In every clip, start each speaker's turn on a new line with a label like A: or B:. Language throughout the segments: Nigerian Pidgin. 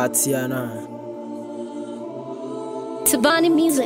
A: Watiana.
B: Tabani music.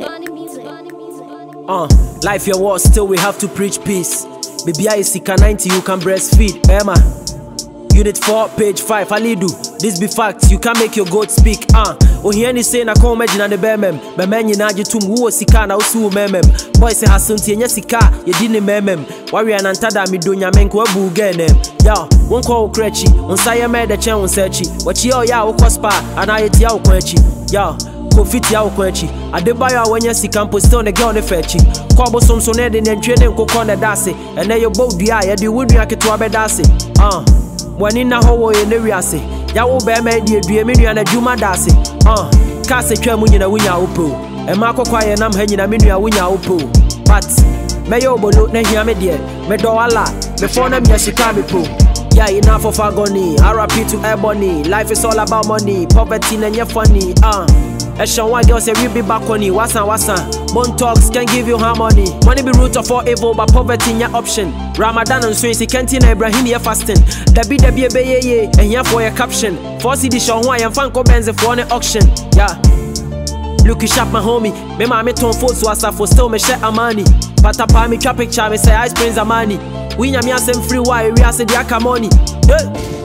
A: Life your war, still we have to preach peace. Baby, I see 90, you can breastfeed. Emma, Unit 4, page 5, Alidu. This be facts, you can make your goat speak. Oh, he any say na call imagine and the bemem. Bemen you naji tum who sika na usu memem. Boy say hasunti and yesika, ye didn't memem. Warrior and antada mi dunya menko ebu genem. Ya, one call krechi, on saya made the chen on searchy. What ye ya o cospa, and I eat ya o quenchi. Ya. Fit ya ukwenchi Adebayo wenye si campo still ne girl ne fechi Kwabo somsone de nentwede nkoko ne dase ene yo bow dua ye de wunu aketo abedase Wani na ho ye ne wiase ya wo be ma de adue me nua na dwuma dase ka se twa mu nyina wunya opo e ma akokwa ye nam ha nyina me nua wunya opo but me yo bolo na hia me de me do wala me for na me sika me po. Yeah, enough of agony. RP to ebony. Life is all about money. Poverty and you're funny. Eshon one girl say we be back on you. Wasan. Bone talks can give you harmony. Money be root of all evil, but poverty in your option. Ramadan and Swayze Kentina Ibrahim ye fasting. Debbie ye and here for your caption. Forcy the show why I'm Fanco Benz for an auction. Yeah. Look you sharp my homie. Me mama ton force wasa for still me share amani. Pata pa me trap picture me say ice springs amani. We nyame asem free why we ase dia ka money.